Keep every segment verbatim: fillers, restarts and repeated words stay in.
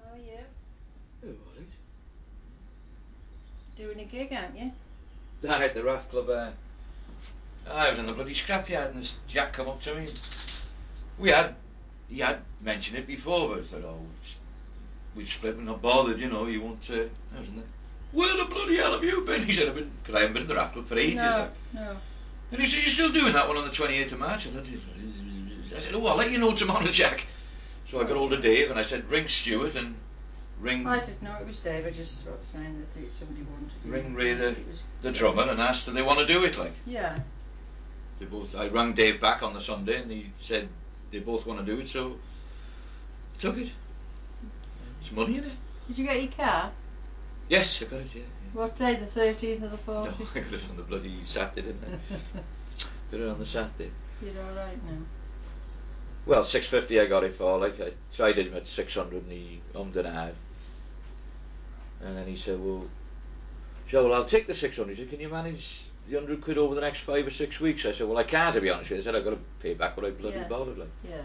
How are you? Oh, alright. Doing a gig, aren't you? Down at the Raft Club, uh, I was in the bloody scrapyard and this Jack come up to me. We had, he had mentioned it before, but I said, oh, we've split, we're not bothered, you know, you won't, uh, I was in there. Where the bloody hell have you been? He said, I've been, because I haven't been in the Raft Club for ages. No, like. no. And he said, you're still doing that one on the twenty-eighth of March? I thought, I said, oh, I'll let you know tomorrow, Jack. So I got hold of Dave and I said, ring Stuart and ring... I didn't know it was Dave, I just was saying that it, somebody wanted to do Ring it. Ray, the, It was, the drummer, and asked, do they want to do it, like? Yeah. They both. I rang Dave back on the Sunday and he said they both want to do it, so I took it. It's money in it. Did you get your car? Yes, I got it, yeah. yeah. What day, the thirteenth or the No, fourteenth? I got it on the bloody Saturday, didn't I? Got it on the Saturday. You're alright now? Well, six fifty I got it for, like, I tried him at six hundred and he ummed and ahed. And then he said, well, so well, I'll take the six hundred. He said, can you manage the hundred quid over the next five or six weeks? I said, well, I can't, to be honest with you. I said, I've got to pay back what I bloody Yeah. borrowed, like. Yeah.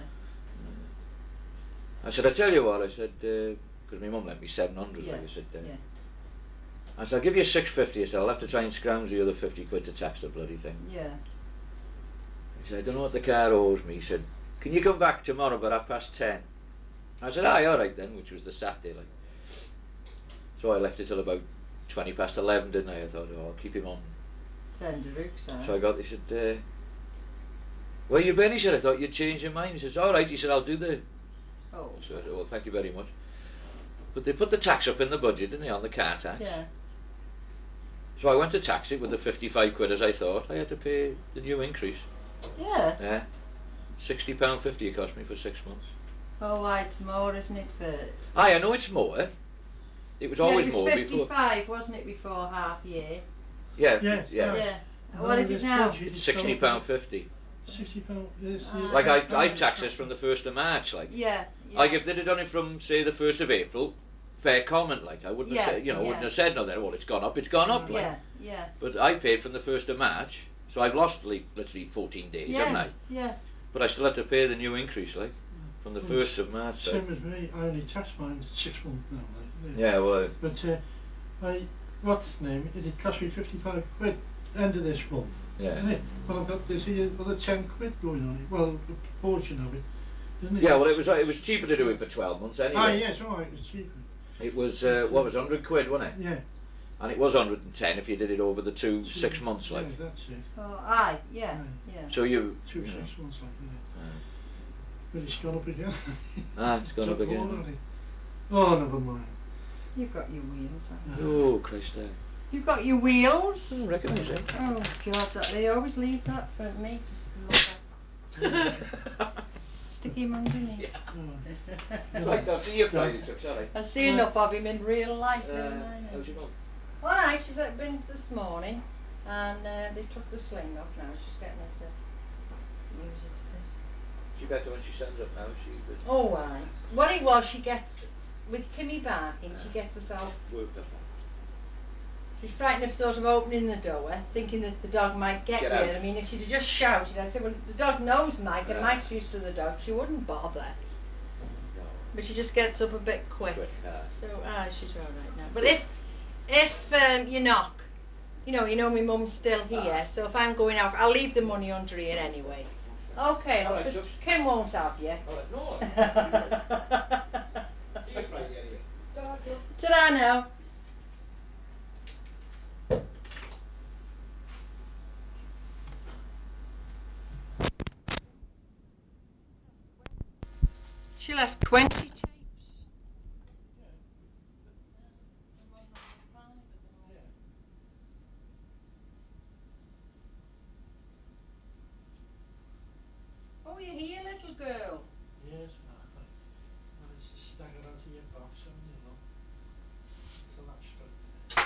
I said, I tell you what, I said, because uh, my mum lent me seven hundred, Yeah. like I said, uh, Yeah. I said, I'll give you six fifty. I said, I'll have to try and scrounge the other fifty quid to tax the bloody thing. Yeah. He said, I don't know what the car owes me. He said, can you come back tomorrow about half past ten? I said, aye, alright then, which was the Saturday, like. So I left it till about twenty past eleven, didn't I? I thought, oh, I'll keep him on. Send a rucksack. So I got, he said, uh, where you been? He said, I thought you'd change your mind. He says, alright. He said, I'll do the... Oh. So I said, well, thank you very much. But they put the tax up in the budget, didn't they, on the car tax? Yeah. So I went to tax it with the fifty-five quid as I thought. I had to pay the new increase. Yeah. Yeah. sixty pounds fifty it cost me for six months. Oh, why, it's more, isn't it, for... Aye, I know it's more. It was always yeah, it was more fifty-five, before. wasn't it, before half year? Yeah, yeah. yeah. Yeah. What is it now? It's sixty pounds fifty. sixty pounds, yes. Uh, Like I, I tax this from the first of March, like. Yeah, yeah. Like if they'd have done it from, say, the first of April, fair comment, like. I wouldn't yeah, have said, you know, yeah. wouldn't have said nothing. Well, it's gone up, it's gone up, like. Yeah, yeah. But I paid from the first of March, so I've lost, like, literally fourteen days, yes, haven't I? Yeah. But I still had to pay the new increase, like, from the well, first of March. Same like. as me, I only tax mine six months now, like. Yeah, well. But uh, I, what's the name? It, it cost me fifty-five quid end of this month. Yeah. Isn't it? But I've got this here other ten quid going on it. Well, the proportion of it, isn't it? Yeah, well, it was it was cheaper to do it for twelve months anyway. Ah, yes, all right, it was cheaper. It was uh, what was hundred quid, wasn't it? Yeah. And it was hundred and ten if you did it over the two Two, six months, like. Yeah, that's it. Oh, aye, yeah, Aye. yeah. So you. Two you know. six months, like that. Aye. But it's gone up again. Ah, it's gone up Took again. all of it. Oh, never mind. You've got your wheels, haven't Oh, Christ, uh, You've got your wheels? I don't recognise it. Oh, God, that, they always leave that for me to look at. Stick him underneath. Yeah. Oh. Right, I'll see you Friday, Chuck, shall I? I see enough of him in real life. Uh, don't I? how's your mum? Alright, she's at Vince this morning and uh, they took the sling off now. She's getting her to use it a bit. She better when she stands up now, she was Oh, aye. What it was, she gets, with Kimmy barking, she gets herself, worked up. she's frightened of sort of opening the door, thinking that the dog might get, Get her. out. I mean, if she'd have just shouted, I said, well, the dog knows Mike and Yeah. Mike's used to the dog, she wouldn't bother. No. But she just gets up a bit quick. Quick, aye. So, ah, she's alright now. But if, if um, you knock, you know, you know my mum's still here, Ah. so if I'm going out, I'll leave the money under here anyway. Okay, All look, right, but Chuck. Kim won't have you. All right, no. See you Friday anyway. Ta-ra, Chuck. Ta-da now. She left twenty tapes. Oh, you're here, little girl. Yes, Martha. Well, it's staggered out of your box, haven't you, love? So that's straight.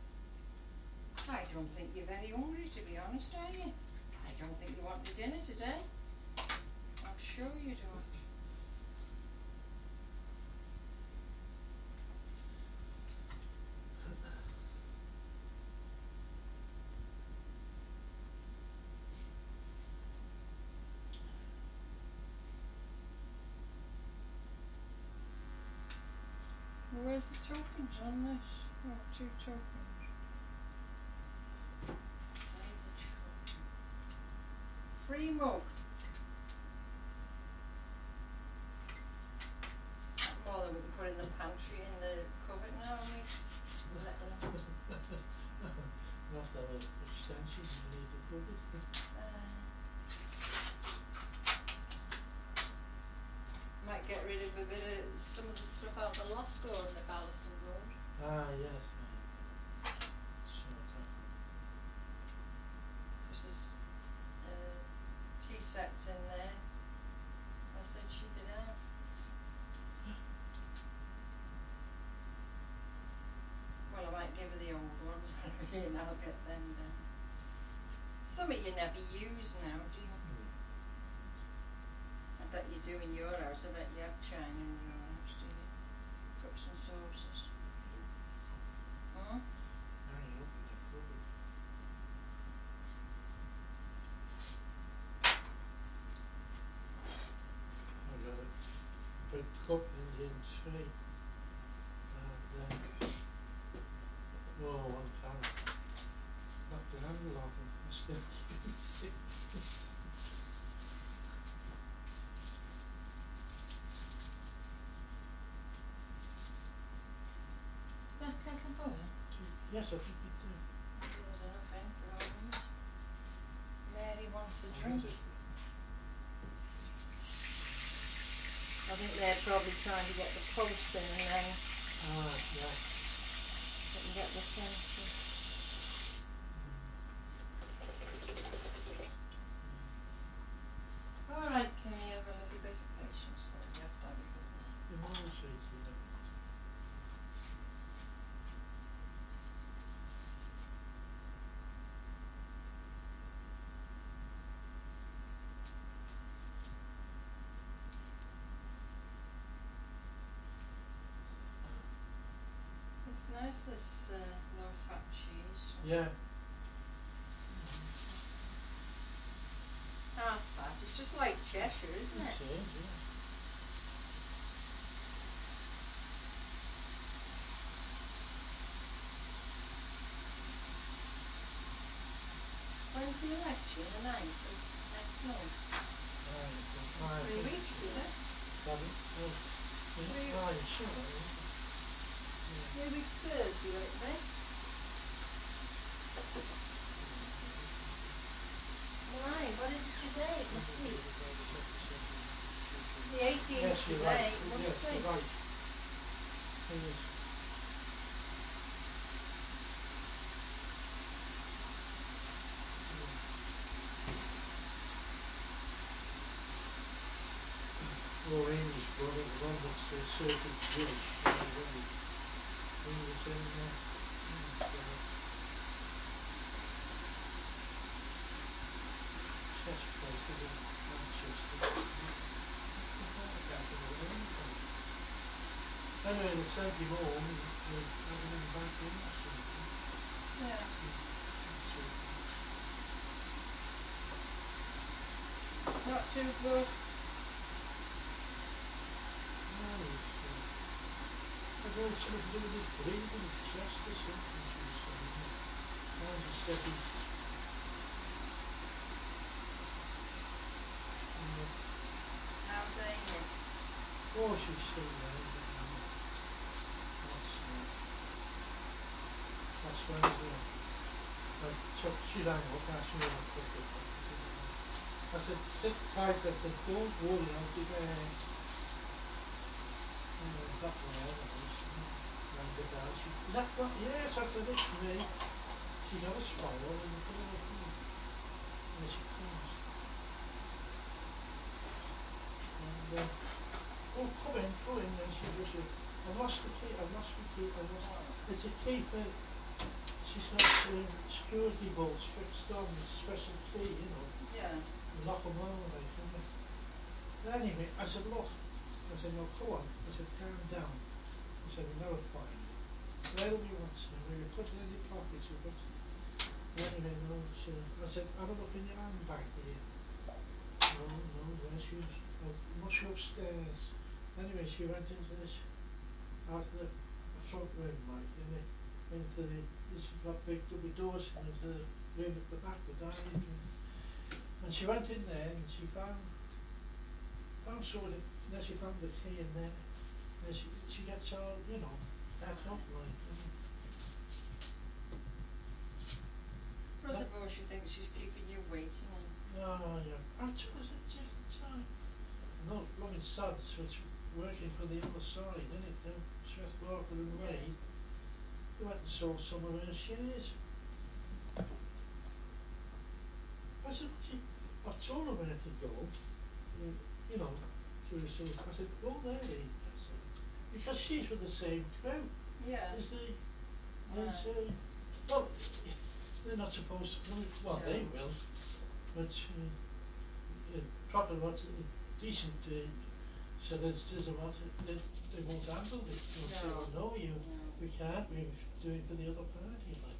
I don't think you're very hungry, to be honest, are you? I don't think you want your dinner today. I'm sure you don't. where's the tokens on this? Oh, two tokens. Save the children. Free mug. More than we can put in the pantry in the cupboard now, and we little. We'll have to have an extension underneath the cupboard. Uh, might get rid of a bit of some of the stuff out the loft door in the Ballison Road. Ah, yes, I better sort that out. Because there's uh, tea sets in there. I said she could have. Well, I might give her the old ones and I'll get them down. Some of you never use now, do you? Mm. I bet you do in your house. I bet you have china in your house, do you? Cups and saucers. Hmm? Hanging up in the cupboard. I got a big cup Indian tea, and uh, oh, one time knocked the handle off it. I still use it. Is that kettle boiling? Yes, I think it did. Maybe there's enough in for all of us. Mary wants a I'll drink. get it. I think they're probably trying to get the posts in and then Ah, right. they can get the fencing. Mm. Alright, Kimmy, have a little bit of patience, though. You have to have it, don't you? You know, sweetie, in a minute. It's nice, this uh, low-fat cheese. Yeah. Half fat. It's just like Cheshire, isn't it? It is, yeah. When's the election? The ninth of next month? Ah, I think, ah, I Three think weeks, it's is right. it? Pardon? Oh, is it? Three, Ah, it's sure, isn't it? Yeah. three weeks Thursday, will it be? Well, aye, what is it today? It must be. The eighteenth Yes, you're right. today, it must Yes, be. you're right. It is. Yeah. Or Amy's brother, the one that's the circuit judge, uh, Willie. He was in, uh, oh God, such places in Manchester. I can't think of the name of them. Anyway, they sent him home and they had him in back in or something. Yeah. Not too good. Ah, he's, uh, I don't know, it's something to do with his breathing, his chest or something, she was saying. And he said he's... Uh, How's Amy? oh, she's still there, but uh, that's, uh, that's Wednesday. I took, she rang up, asked me if I took her home. I said, no. I said, sit tight. I said, don't worry, I'll be there. Uh, that way anyway, she rang her down. She, is that not? Yes, I said, it's me. She got a smile on the door. Hmm. There she comes. And, uh, oh, come in, come in. Then she goes, uh, I've lost the key, I've lost my key, I've lost... Oh. It's a key for... She's got um, security bolts fixed on, it's a special key, you know. Yeah. You lock them all like, and uh, anyway, I said, look, I said, no, come on. I said, calm down. I said, we'll never find it. Whatever we want to, we put it in your pockets, we've got... Anyway, no, she, I said, have a look in your handbag here. No, no, there she was. I must be upstairs. Anyway, she went into this, out of the front room, like, in the, into the, this has got big double doors into the room at the back, the dining room. And she went in there and she found, found sort of, then she found the key in there. And she, she gets all, you know, het up, like, you know. I suppose she thinks she's keeping you waiting and... Oh, yeah. I told her at the time. No, blooming sods was working for the other side, innit? Them Strathbarker and Yeah. Wade. They went and sold some of her shares. I said, what you, I've told her where to go. Uh, you know, to her says, I said, go there, Lee. I said, because she's with the same crew. Yeah. You see, there's, Right. uh, well, they're not supposed to come, well, No. they will, but uh, uh, proper, what's uh, decent uh, solicitors or what, they, they won't handle it. They'll say, No. well, no, you, No. we can't, we're doing for the other party, like.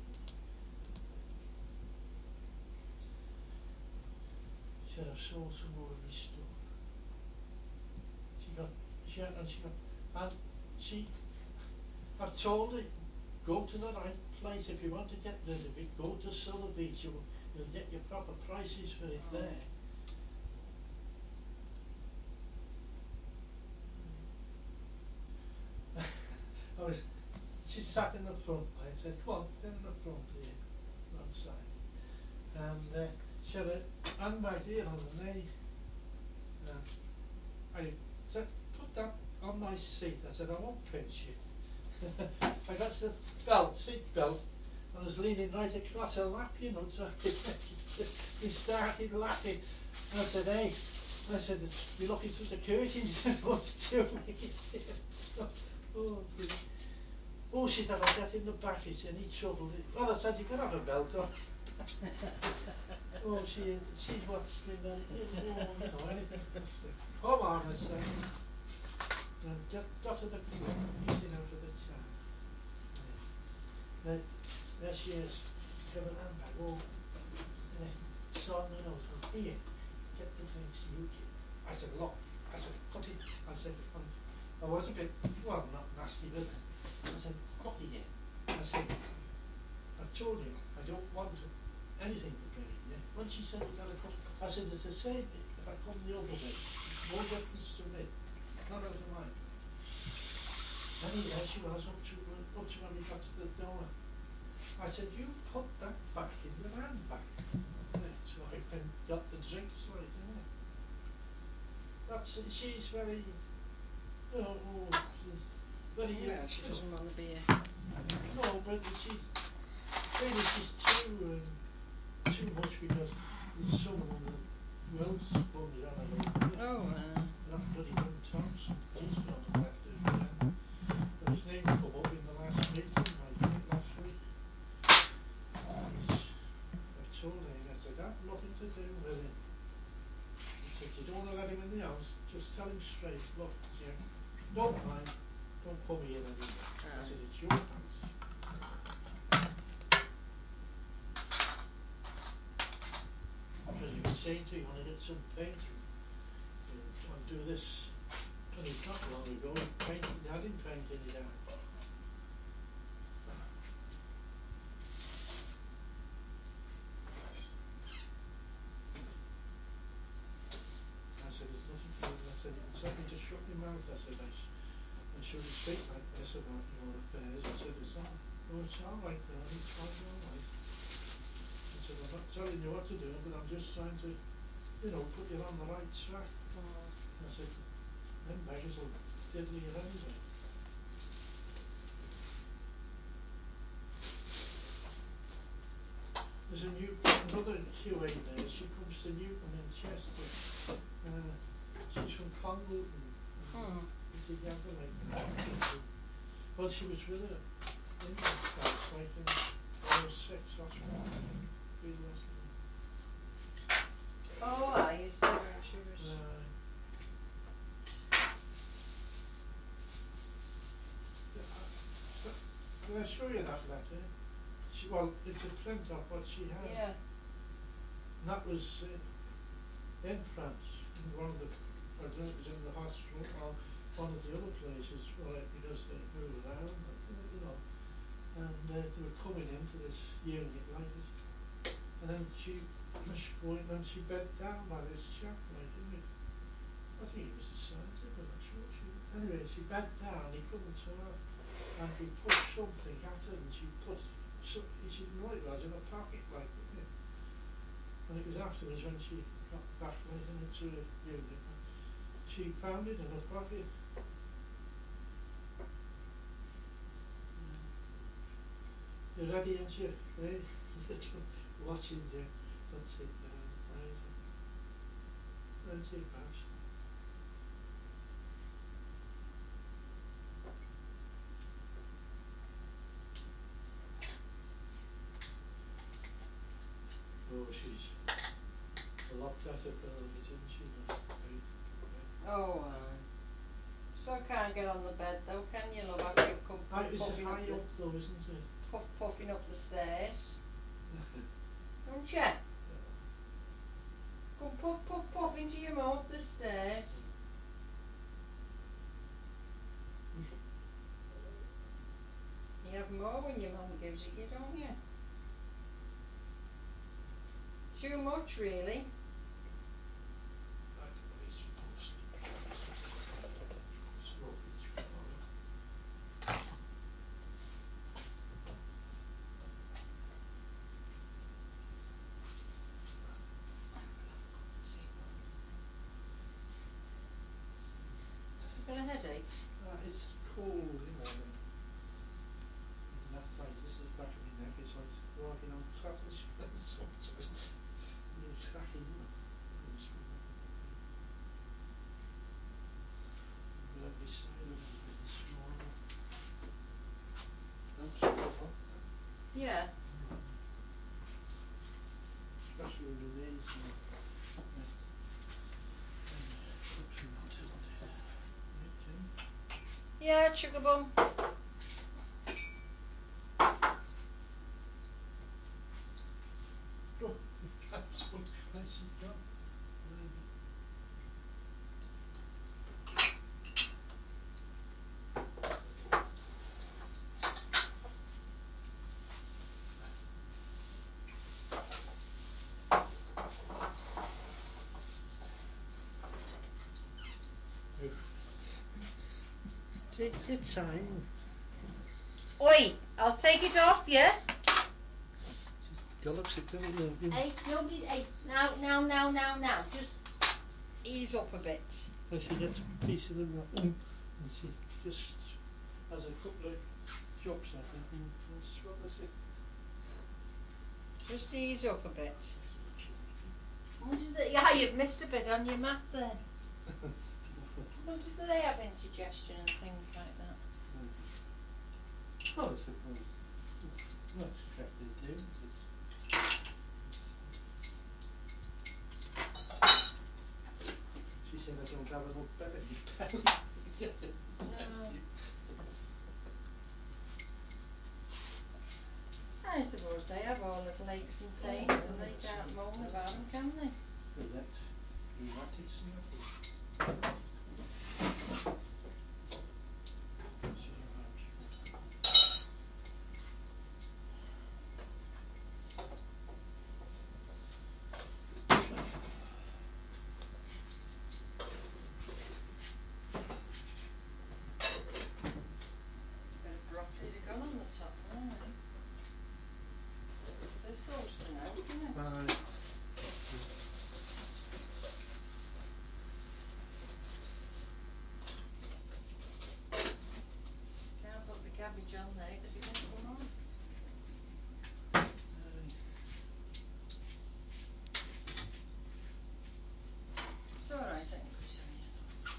She said, I've sold some more of my stuff. She got, she had, and she got, and she, I've told her, go to the right place. If you want to get rid of it, go to Sotheby's. You'll, you'll get your proper prices for it Oh. there. I was, she sat in the front. I said, come on, get in the front here, outside. And uh, she had a handbag here on the knee. And I said, put that on my seat. I said, I won't pinch you. I got this belt, seat belt, and I was leaning right across her lap, you know, so he started laughing. And I said, hey, I said, you're looking through the curtains, what's doing? Oh, dear. Oh, she said, I'll get in the back, it's any trouble. Well, I said, you can have a belt on. Oh, she, she's what's the, uh, oh, you know, anything. Come on, I said. And get, got to the club, easing out of the cab. Now, there she is, got an handbag, all uh, sorting it out. Oh, here, get the drinks, you get. I said, look, I said, put it, I said, um, I was a bit, well, not nasty, but I said, look here. I said, I've told you, I don't want to, anything to burn you. When she said you gotta cut, I said, it's the same if I come the other way. No difference to me, not out of my way. Anyway, there she was, up to, uh, up to when we got to the door. I said, you put that back in the handbag. Yeah, so I went, got the drinks, like, yeah. That's, she's very, you know, oh, she's very, uh, Well, she you know, doesn't want to be a... no, but she's, maybe she's too, um, too much because there's some of them that will sponge on her, like, you know. Oh, uh... That bloody Wim Thompson, he's gone and left her again. But his name come up in the last meeting, like, last week. He's, I've told him, I said, that nothing to do with him. I said, you don't want to let him in the house, just tell him straight, look, Jim, don't mind, don't come here anymore. I Aye. said, it's your house. Because he was saying to you, you want to get some painting, and, and do this, and it's not long ago, he painted, they had him painting it out. I said, there's nothing to do. I said, you can tell me to shut my mouth. I said, I, sh I shouldn't speak like this about your affairs. I said, it's all, oh, it's all right, darling, it's quite all right. I said, I'm not telling you what to do, but I'm just trying to, you know, put you on the right track. Mm. I said, them beggars will diddle you anyway. There's a new, another Q A there. She comes to Newton in Chester. Uh, she's from Congleton. Mm. It's a younger like that. Well, she was with her in that house, like in oh six hospital. Be lucky. Oh, aye, you said when she was... Uh, yeah, I, so, did I show you that letter? She, well, it's a print of what she had. Yeah. And that was uh, in France. In one of the, I don't know if it was in the hospital or one of the the other places, right, because they move around, uh, you know, and uh, they were coming into this unit like this, and then she was going and she bed down by this chap, like, you know, I think he was a sergeant, I'm not sure. She, anyway, she bed down, he couldn't talk, and he pushed something at her, and she put, so, she didn't know it was in her pocket, like, didn't it? And it was afterwards when she got back, like, into her unit, she found it in her pocket. You're ready, aren't you? Hey? Watching you. That's it, down. Right. Aren't you, Babs? Oh, she's a lot better for it, isn't she? Now? Right. Right. Oh, uh, so can't get on the bed though, can you, love? After you've come I, puff it's puffing up high the up though, isn't it? puff puffing up the stairs, don't you? Yeah. Come puff puff puff into your mum up the stairs. You have more when your mum gives it you, don't you? Too much, really. I don't know, he's supposed to be. It's rubbish, tomorrow. You got a headache? Uh, it's cold, you know, and nephritis is back in my neck. It's like walking on cockles sometimes. You're cracking, you know. It's every side of me getting smaller. Don't you know what? Yeah. Mm. Especially in the knees, you know. Yeah. And up and not, isn't it? Right, Jenny? Yeah, sugar bum. Oh, that's what I see gone. Right. Oof. Take your time. Oi, I'll take it off, yeah? She's gallops it, don't you? You- Hey, nobody, hey, now, now, now, now, now, just ease up a bit. And she gets a piece of them, and she just has a couple of chops, I think, and, and swallows it. Just ease up a bit. Wonder that, yeah, you've missed a bit on your map there. Wonder do they have indigestion and things like that? Well, I suppose. Well, I expect they do. It's, she said I don't have enough bed in my belly. No. I suppose they have all little aches and Oh, pains yeah, and they that's can't right. moan Yeah, about them, can they? yeah. Elect rheumatics and that. Is. Sorry about Bit of broccoli to go on the top there, eh? This goes to now, doesn't it? Aye. Can't put the cabbage on there because it won't come on. Aye. It's alright, I can put it on you.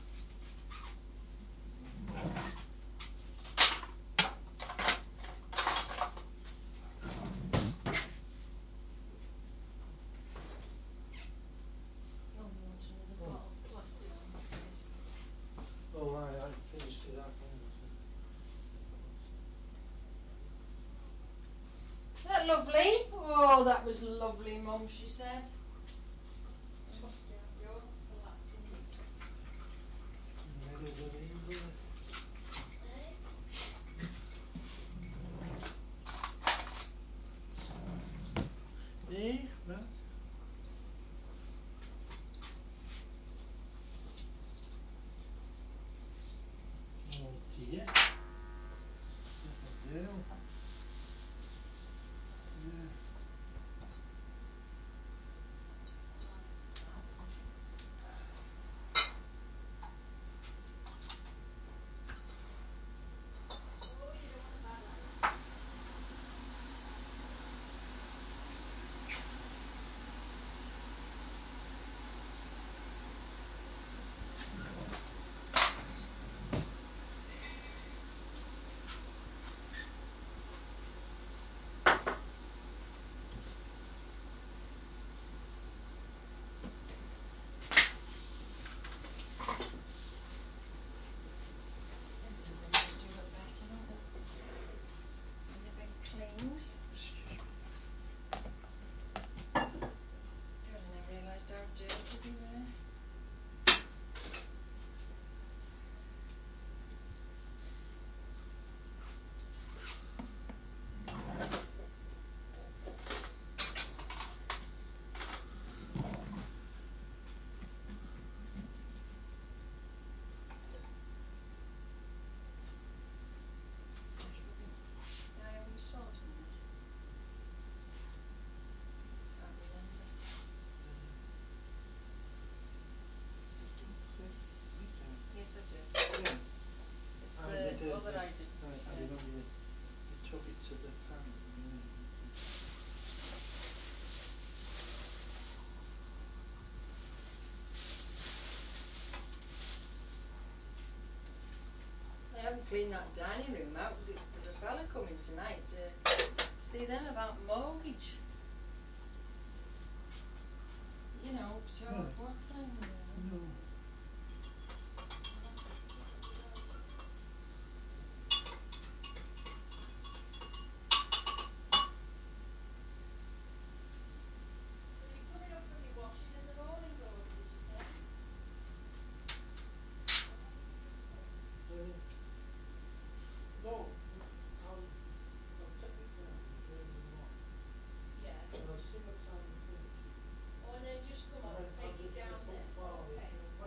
Oh, you want another Oh. bottle of plastic on your face? Oh, aye, I finished it up. Hang on a second. Is that lovely? Oh, that was lovely, Mum, she said. It must be, you're collapsing. Middle of the knee, isn't it? that I didn't. I, I Yeah. remember you, you took it to the panel, didn't you? I haven't cleaned that dining room out because there's a fella coming tonight to see them about mortgage. You know, so No. what's that? No. So you're coming up with your washing in the morning, Gordon, did you say? Uh, no, no, I'll, I'll take it down and do it in the morning. Yeah. And I'll see what time you finish. Oh, and then just come And up then and I'll take it just down nip up then. while Okay. you,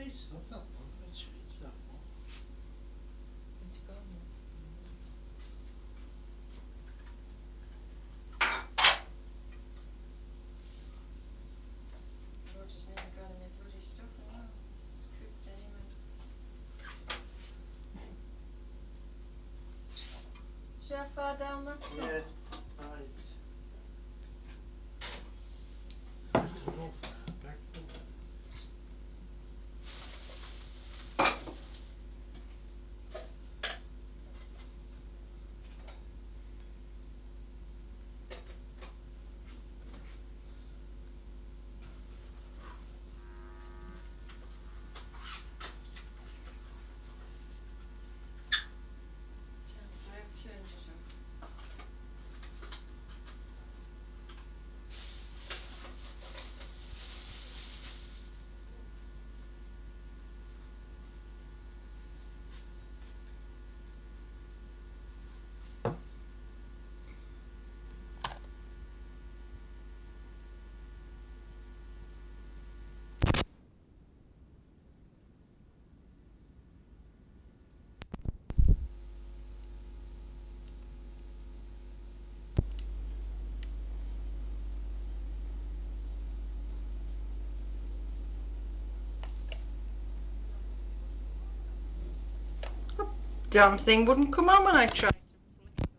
It's not that one. It's, it's that one. It's gone. Roger's nearly got in my bloody stuff now. It's cooked anyway. See how far down that's gone? Yeah. Right. I don't know for that back though. I've turned it on. Damn thing wouldn't come on when I tried to flick it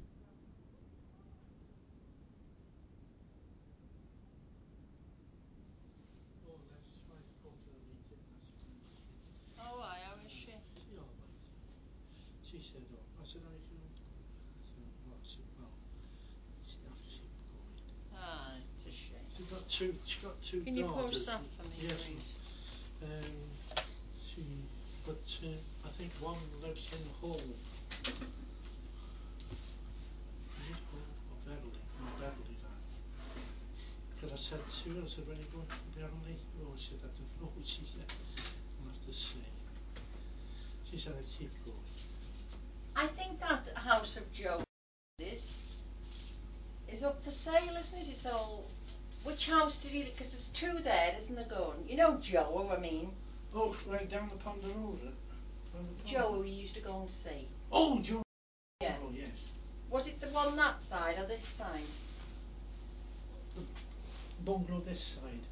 Oh, that's fine. Go to the meeting. That's fine. on. Oh, I how is she? She all right. She said, oh, I said, are you feeling? So, well, I said, well, she'd have to keep going. Ah, it's a shame. She got two. She got two Can you daughters. post that for me, Yes. please? Um, she, but uh, I think one lives in Hull. Is it Hull or Beverley? No, Beverley now. Because I said to her, I said, when are you going to Beverley? Oh, she said, I don't know. She said, I'll have to see. She said, I keep going. I think that house of Joe is is up for sale, isn't it? It's all. Which house did he? Because there's two there, isn't there? Going. You know Joe, I mean. Oh, right down the Ponder Road. uh, Down the Ponder. Joe, who we used to go and see. Oh, Joe. Yeah. Oh, yes. Was it the one that side or this side? The bungalow this side.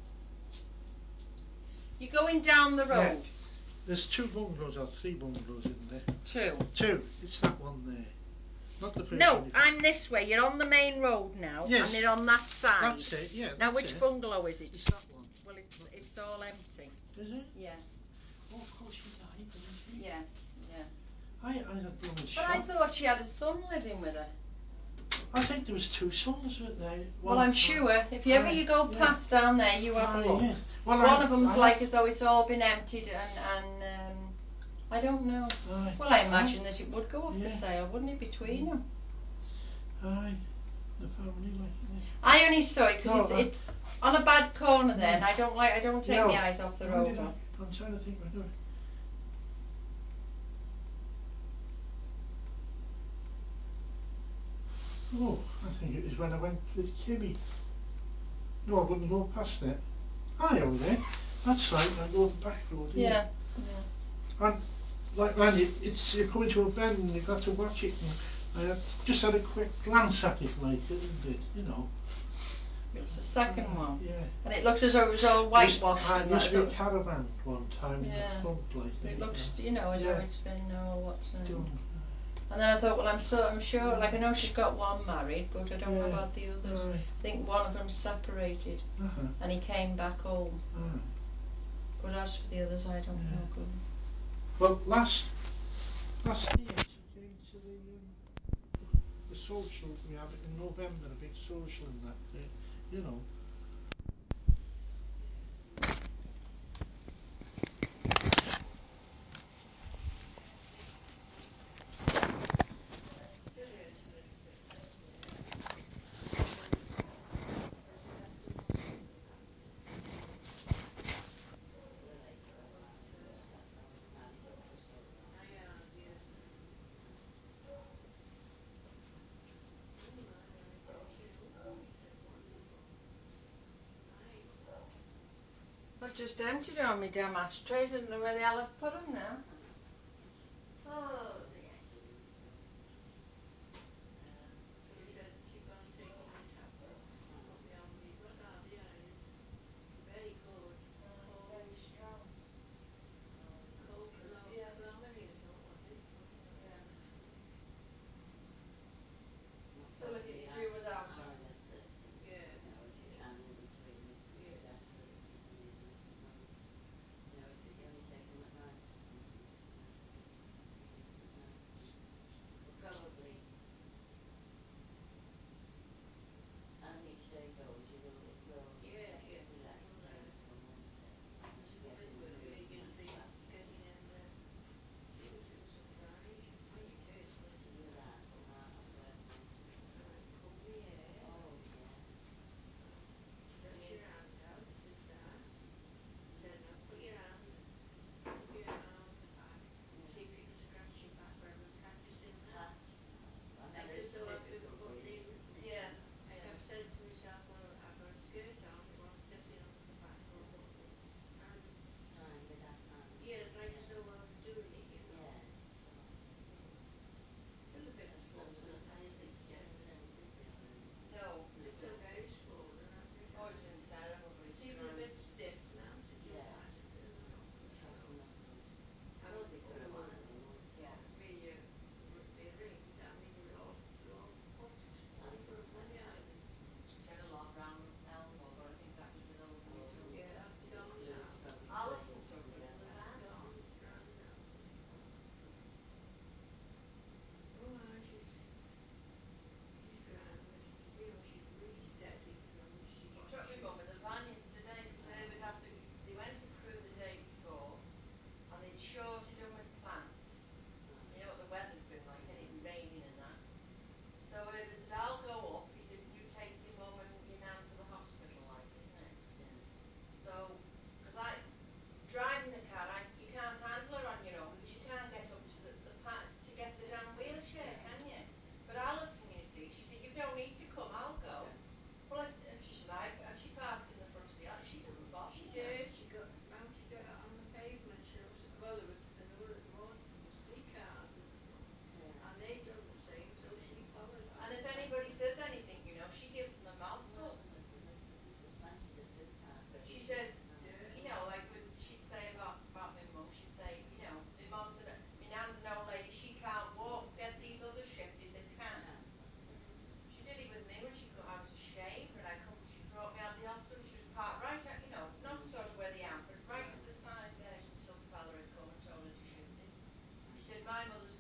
You're going down the road. Yeah. There's two bungalows or three bungalows, isn't there? Two. Two. It's that one there. Not the first No, one. I'm this way. You're on the main road now, Yes. and they're on that side. That's it, yeah. Now, that's which it. bungalow is it? It's that one. Well, it's it's all empty. Is it? Yeah. Oh, of course she died, didn't she? Yeah. Yeah. I, I had blown But shock. I thought she had a son living with her. I think there was two sons with there. Well, I'm sure. If you ever Aye, you go yeah. past down there, you have Aye, a look. yes. Well, One I, of them's I, like as though it's all been emptied, and and um, I don't know. Aye. Well, I imagine that it would go up Yeah. for sale, wouldn't it, between Mm. them? Aye. The family like it. I only saw it because No, it's, it's on a bad corner there, No. and I don't like I don't take No. my eyes off the Why road. did I? One. I'm trying to think. Where do I? Oh, I think it was when I went with Kimmy. No, I wouldn't go past it. Aye, over there. That's right. I go the back road. Yeah. Yeah. And like when you, it's you're coming to a bend and you've got to watch it. And I just had a quick glance at it, like isn't it? You know. It's the second Uh, one. Yeah. And it looked as though it was all whitewashed. Uh, and used that to be a sort of- caravan one time Yeah. in the front, like. It and, looks, uh, you know, as yeah. though it's been oh, what's name. Done. And then I thought, well, I'm so I'm sure. Like I know she's got one married, but I don't know Yeah. about the others. Aye. I think one of them separated, Uh-huh. and he came back home. Ah. But as for the others, I don't Yeah. know. Good. Well, last last year she came to the um, the social we have in November, a big social and that, uh, you know. I've just emptied all my damn ashtrays. I don't know where the hell I've put them now. Oh dear. So he says, keep on taking your tablet. Put me on me. What are the iron? Very good. Mm, Cold, very strong. cold clam Yeah. calamity or something, was it? Yeah. Not So look, probably you nice do without them. iron that, Yeah. you know, if you Yeah. can in between, it's Yes. best for the kidneys and lungs. You know, if you only take them at night or something, it's nice to sleep at night. But probably, as each day goes, you will, it will Yes, get yes, be it less will, uh, painful, won't it? Once you get will, in the will, mood will, and you'll that see class. getting in the shooting surprise. You find it is, won't it? Do that, put that, I've heard most of it. And comb my hair. Oh, yeah. And stretch your hand out, do that. Then now put your hand, move your arm back. Yeah. See if you can scratch your back where we're practicing that. Pat. I know Like it's as though I've difficult put when you, in, Yeah. like Yeah. I've said to myself, well, I've got a skirt on, well, I'm stepping on the back or something. And time with that hand. yeah, it's like yeah. as though I was doing it, you know. Yeah, sort of. Mm. Still a bit That's swollen, not, I I didn't think. suggest Yeah. there's anything real in it. No. No. Still very swollen, I think. Oh, it's been terrible, but it's Feeling a gone. bit stiff now to do Yeah. that and do the knuckles, you Cross know. the knuckles. And Will be for a oh, while, they won't. Yeah. me, uh, r- me ring down in log, log put over at Money Island. She had a lot round her elbow, but I think that was with all the Oh, metal. Yeah, that's the gone fluid's now. probably Alison clogging took it in the together. That's van. gone, it's gone now. Oh, uh, she's, she's grand. You know, she's really steady, as long as she She wants took my to. mum in the van yesterday because they would have to. They went to Crewe the day before, and they'd shorted them with plants. You know what the weather's been like, and it's raining and that. So Herbert said, I'll go up. He said, and you take your mum and your nan to the hospital, like, isn't it? Yeah. So, because I, driving the car, I, you can't handle her on your own because you can't get up to the, the pa- to get the damn wheelchair, No. can you? But Alison, you see, she said, you don't need to come, I'll go. Yeah. Well, I, s- and she said, I, and she parks in the front of the house. She doesn't bother, She you know. did, she got mounted it on the pavement. She was, well, there was another, more, there was three cars in the front. Yeah. And they done the same, so she followed them. And if anybody says anything, you know, she gives them a Well, mouthful. there must, there must, there's plenty that do park ready. She to says, park. Yeah. you know, like with, she'd say about about my mum, she'd say, you know, my mum's an, my nan's an old lady, she can't walk, get these others shifted that can. Yeah, that's it. She did it with me when she come, I was ashamed when I come, she brought me out of the hospital, she was parked right at, you know, not Mm. sort of where the amp, but right No. at the side there, some fella had come and told her to shift it. She said, my mother's